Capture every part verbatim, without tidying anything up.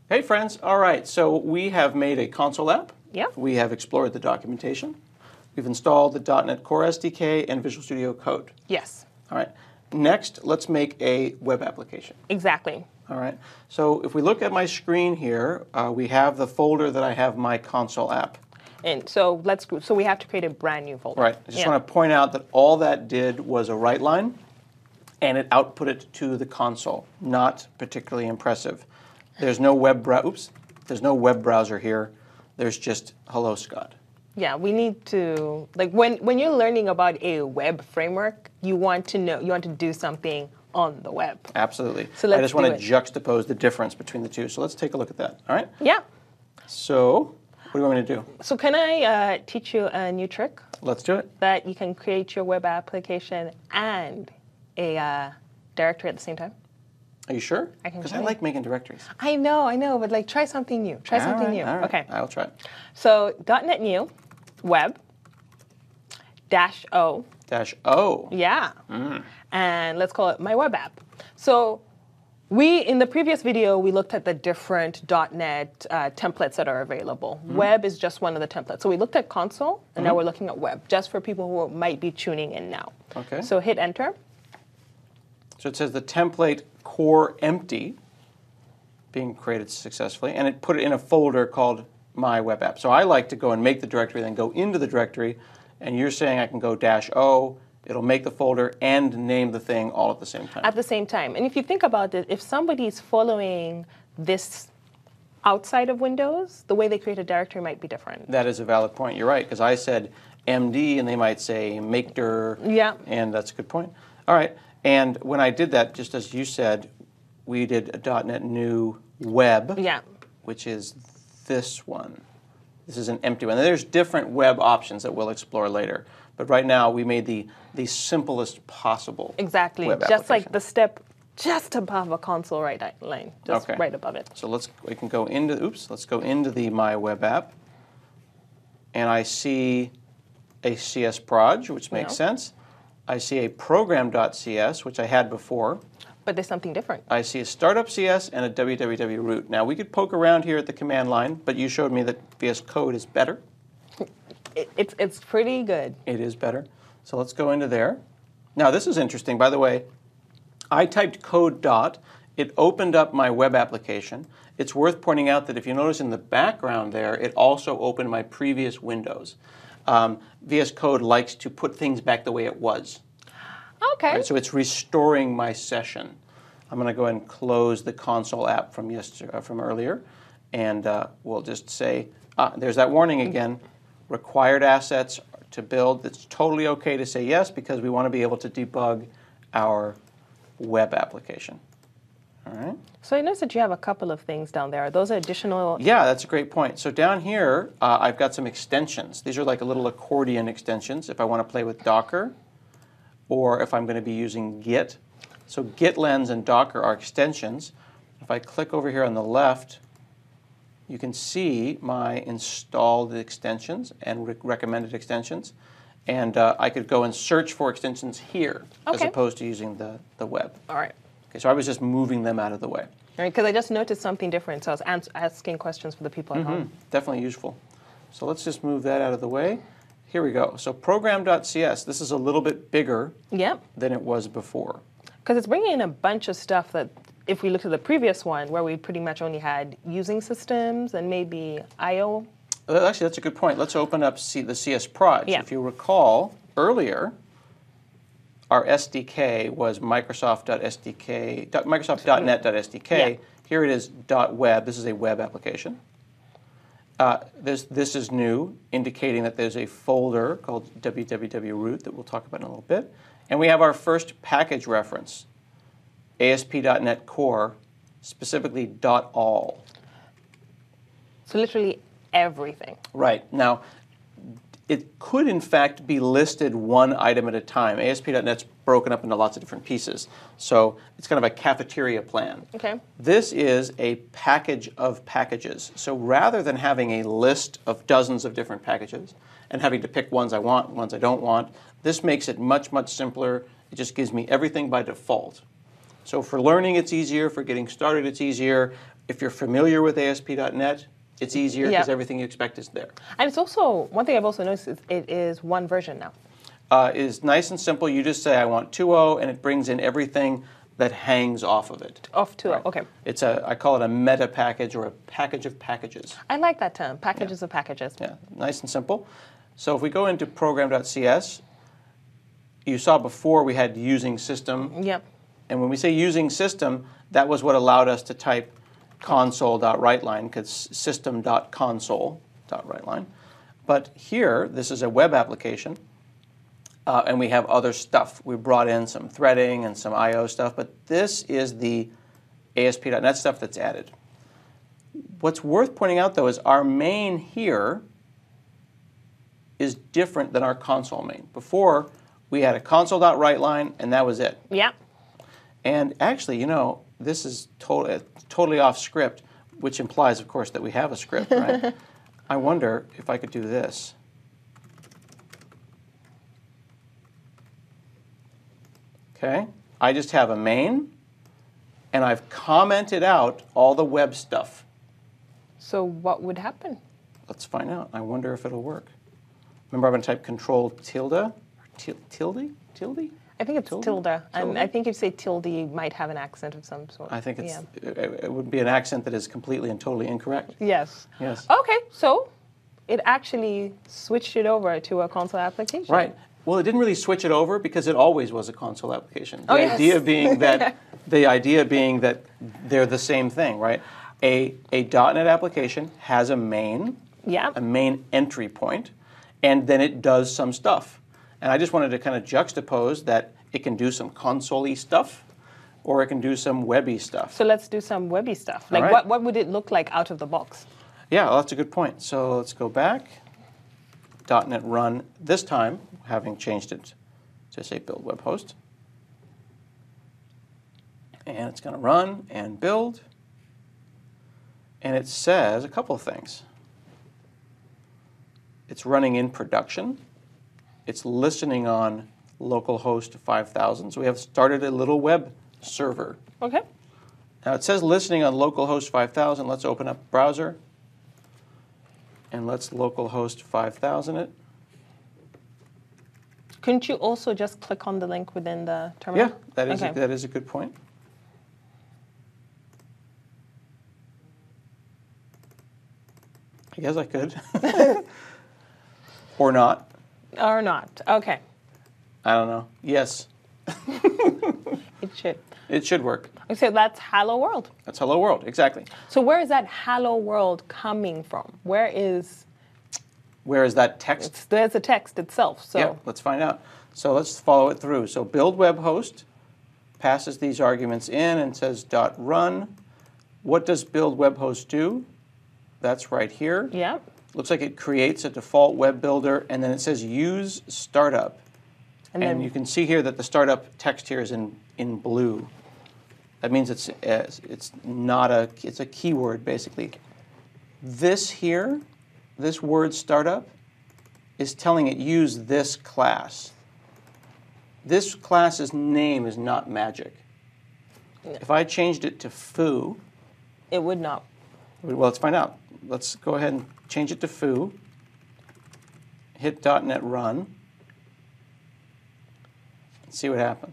Hey friends, all right, so we have made a console app. Yep. We have explored the documentation. We've installed the dot net Core S D K and Visual Studio Code. Yes. All right, next let's make a web application. Exactly. All right, so if we look at my screen here, uh, we have the folder that I have my console app. And so let's so we have to create a brand new folder. Right, I just Yeah. want to point out that all that did was a write line and it output it to the console. Not particularly impressive. There's no web brow oops, there's no web browser here. There's just hello Scott. Yeah, we need to like when when you're learning about a web framework, you want to know you want to do something on the web. Absolutely. So let's I just want do to it. juxtapose the difference between the two. So let's take a look at that. All right. Yeah. So what do you want me to do? So can I uh, teach you a new trick Let's do it. that you can create your web application and a uh, directory at the same time? Are you sure? I can Because show I you. like making directories. I know, I know, but like try something new. Try All something right, new. all right. Okay. I'll try it. So .NET New, web, dash O. Dash O. Yeah. Mm. And let's call it my web app. So we, in the previous video, we looked at the different .NET uh, templates that are available. Mm-hmm. Web is just one of the templates. So we looked at console, and now Mhm. we're looking at web, just for people who might be tuning in now. Okay. So hit enter. So it says the template core empty being created successfully, and it put it in a folder called my web app. So I like to go and make the directory, then go into the directory, and you're saying I can go dash O, it'll make the folder and name the thing all at the same time. At the same time. And if you think about it, if somebody's following this outside of Windows, the way they create a directory might be different. That is a valid point. You're right, because I said M D, and they might say make dir, Yeah. and that's a good point. All right, and when I did that, just as you said, we did a .NET New Web, Yeah. which is this one. This is an empty one. There's different web options that we'll explore later, but right now we made the the simplest possible. Exactly. web Just like application. the step just above a console right line. Just Okay. right above it. So let's we can go into oops. Let's go into the My Web App, and I see a C S proj, which makes Yeah. sense. I see a program.cs, which I had before. But there's something different. I see a startup C S and a www root. Now we could poke around here at the command line, but you showed me that V S Code is better. It, it's it's pretty good. It is better. So let's go into there. Now this is interesting. By the way, I typed code dot. It opened up my web application. It's worth pointing out that if you notice in the background there, it also opened my previous windows. Um, V S Code likes to put things back the way it was. Okay. Right, so it's restoring my session. I'm going to go ahead and close the console app from yesterday, uh, from earlier, and uh, we'll just say, ah, there's that warning again. Required assets to build. It's totally okay to say yes because we want to be able to debug our web application. All right. So I noticed that you have a couple of things down there. Those are additional. Yeah, that's a great point. So down here, uh, I've got some extensions. These are like a little accordion extensions if I want to play with Docker, or if I'm going to be using Git. So GitLens and Docker are extensions. If I click over here on the left, you can see my installed extensions and re recommended extensions. And uh, I could go and search for extensions here as Okay. opposed to using the, the web. All right. Okay, so I was just moving them out of the way. All right, because I just noticed something different, so I was ans asking questions for the people at Mm-hmm. home. Definitely useful. So let's just move that out of the way. Here we go. So program.cs, this is a little bit bigger Yep. than it was before. Because it's bringing in a bunch of stuff that, if we look at the previous one, where we pretty much only had using systems and maybe I O. Uh, Actually, that's a good point. Let's open up C the C S proj. Yeah. If you recall, earlier, our S D K was Microsoft.sdk, dot- Microsoft.net.sdk. Yeah. Here it is .web. This is a web application. Uh, this, this is new, indicating that there's a folder called www root that we'll talk about in a little bit. And we have our first package reference, A S P dot net Core, specifically .all. So literally everything. Right. Now, it could, in fact, be listed one item at a time. A S P dot net's broken up into lots of different pieces. So it's kind of a cafeteria plan. Okay. This is a package of packages. So rather than having a list of dozens of different packages and having to pick ones I want, ones I don't want, this makes it much, much simpler. It just gives me everything by default. So for learning, it's easier. For getting started, it's easier. If you're familiar with A S P dot net, it's easier Yeah. because everything you expect is there. And it's also, one thing I've also noticed is it is one version now. Uh, it is nice and simple. You just say, I want two point oh, and it brings in everything that hangs off of it. Off to Right. okay. It's a, I call it a meta package or a package of packages. I like that term, packages of packages. Yeah, nice and simple. So if we go into program dot C S, you saw before we had using system. Yep. And when we say using system, that was what allowed us to type console.writeline, because system.console.writeline. But here, this is a web application, uh, and we have other stuff. We brought in some threading and some I O stuff, but this is the A S P dot net stuff that's added. What's worth pointing out, though, is our main here is different than our console main. Before, we had a console.writeline, and that was it. Yep. And actually, you know, this is to- totally off script, which implies, of course, that we have a script, right? I wonder if I could do this. Okay, I just have a main, and I've commented out all the web stuff. So what would happen? Let's find out. I wonder if it'll work. Remember, I'm going to type control tilde, or til- tilde, tilde? I think it's Tilde? tilde, and Tilde? I think if you say tilde, you might have an accent of some sort. I think it's, Yeah. it, it would be an accent that is completely and totally incorrect. Yes. Yes. Okay, so it actually switched it over to a console application. Right. Well, it didn't really switch it over because it always was a console application. The Oh, yes. idea being that the idea being that they're the same thing, right? A a .NET application has a main, Yeah. a main entry point, and then it does some stuff. And I just wanted to kind of juxtapose that it can do some console-y stuff, or it can do some webby stuff. So let's do some webby stuff. Like right. what, what would it look like out of the box? Yeah, well, that's a good point. So let's go back. .NET Run this time, having changed it to say build web host. And it's going to run and build. And it says a couple of things. It's running in production. It's listening on localhost five thousand. So we have started a little web server. Okay. Now it says listening on localhost five thousand. Let's open up browser. And let's localhost five thousand it. Couldn't you also just click on the link within the terminal? Yeah, that is, Okay. a, that is a good point. I guess I could. Or not. Or not. Okay. I don't know. Yes, It should. it should work. So that's Hello World. That's Hello World, exactly. So where is that Hello World coming from? Where is, Where is that text? it's, there's the text itself. So Yeah, let's find out. So let's follow it through. So build web host passes these arguments in and says dot run. What does build web host do? That's right here. yeah. Looks like it creates a default web builder, and then it says use startup. And, And then you can see here that the startup text here is in, in blue. That means it's uh, it's not a it's a keyword basically. This here, this word startup, is telling it use this class. This class's name is not magic. If I changed it to foo, it would not. well, let's find out. Let's go ahead and change it to foo. Hit .NET Run. And see what happens.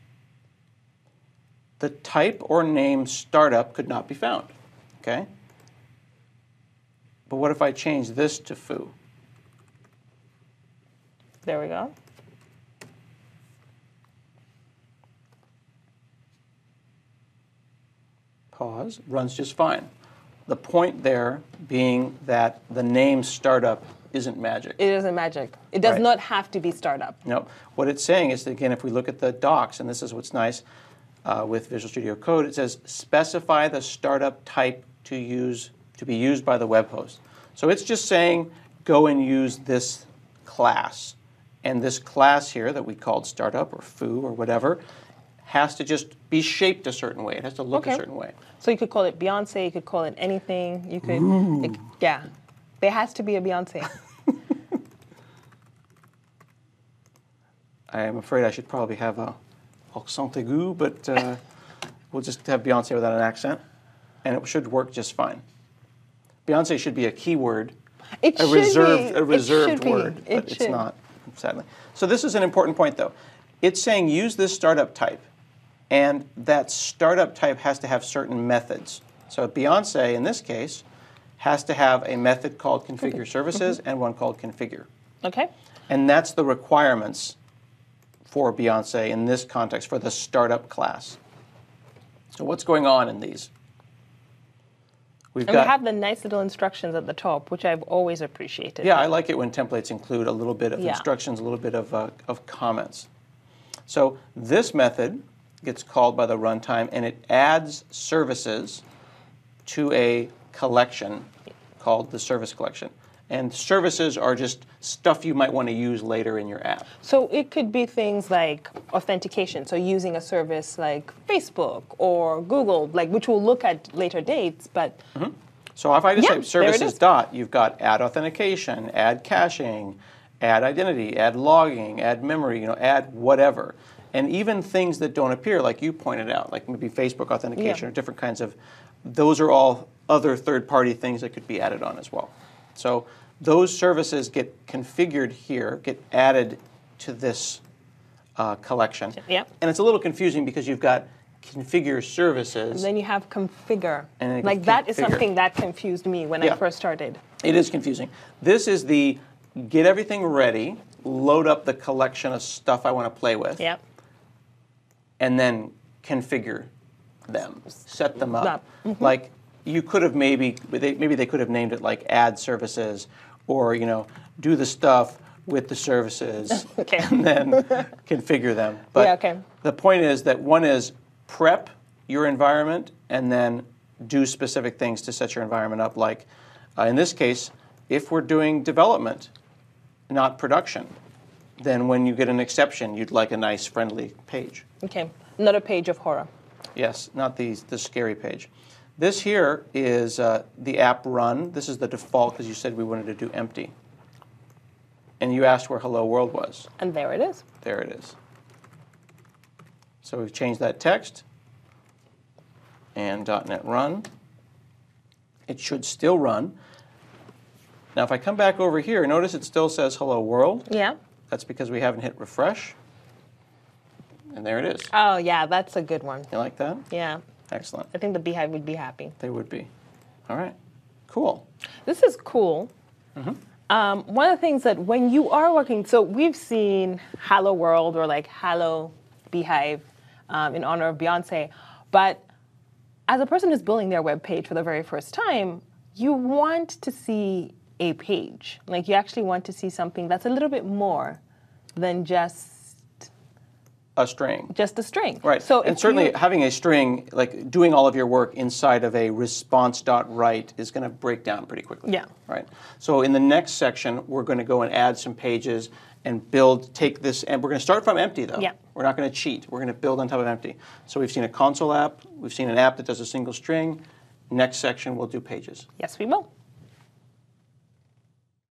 The type or name startup could not be found. Okay? But what if I change this to foo? There we go. Pause. Runs just fine. The point there being that the name startup isn't magic. It isn't magic. It does Right. not have to be startup. No. What it's saying is that, again, if we look at the docs, and this is what's nice uh, with Visual Studio Code, it says specify the startup type to use to be used by the web host. So it's just saying go and use this class. And this class here that we called startup or foo or whatever has to just be shaped a certain way. It has to look Okay. a certain way. So you could call it Beyonce. You could call it anything. You could. It, yeah. There has to be a Beyonce. I am afraid I should probably have a accent aigu, but uh, we'll just have Beyonce without an accent. and it should work just fine. Beyonce should be a keyword, It a should reserved, be. a reserved it should word, Be. It but should. it's not, sadly. So this is an important point, though. It's saying use this startup type, and that startup type has to have certain methods. So Beyonce, in this case, has to have a method called configure services and one called configure. Okay. And that's the requirements for Beyonce in this context, for the startup class. So what's going on in these? We've And got, we have the nice little instructions at the top, which I've always appreciated. yeah, I like it when templates include a little bit of Yeah. instructions, a little bit of, uh, of comments. So this method gets called by the runtime, and it adds services to a collection called the service collection. And services are just stuff you might want to use later in your app. So it could be things like authentication, so using a service like Facebook or Google, like which we'll look at later dates, but Mm-hmm. So if I just Yeah, type there it services is. dot, you've got add authentication, add caching, add identity, add logging, add memory, you know, add whatever. And even things that don't appear, like you pointed out, like maybe Facebook authentication Yeah. or different kinds of, those are all other third-party things that could be added on as well. So those services get configured here, get added to this uh, collection. Yep. And it's a little confusing because you've got configure services. then you have configure. And then Like that is configure. something that confused me when Yeah. I first started. It is confusing. This is the get everything ready, load up the collection of stuff I want to play with, Yep. and then configure them, set them up. Up. Mm-hmm. Like you could have maybe they, maybe they could have named it like add services, or you know do the stuff with the services, Okay. and then configure them. But Yeah, okay. the point is that one is prep your environment and then do specific things to set your environment up. Like uh, in this case, if we're doing development, not production, then when you get an exception, you'd like a nice friendly page. Okay. Another page of horror. Yes, not the, the scary page. This here is uh, the app run. This is the default because you said we wanted to do empty. And you asked where Hello World was. And there it is. There it is. So we've changed that text. And .NET Run. It should still run. Now if I come back over here, notice it still says Hello World. Yeah. That's because we haven't hit refresh. And there it is. Oh, yeah, that's a good one. You like that? Yeah. Excellent. I think the Beehive would be happy. They would be. All right. Cool. This is cool. Um, one of the things that when you are working, so we've seen Hello World or like Hello Beehive um, in honor of Beyonce, but as a person who's building their web page for the very first time, you want to see a page. Like you actually want to see something that's a little bit more than just A string. just a string. Right. So and if certainly you- having a string, like doing all of your work inside of a response.write is going to break down pretty quickly. Yeah. Right. So in the next section, we're going to go and add some pages and build, take this, and we're going to start from empty though. Yeah. We're not going to cheat. We're going to build on top of empty. So we've seen a console app. We've seen an app that does a single string. Next section, we'll do pages. yes, we will.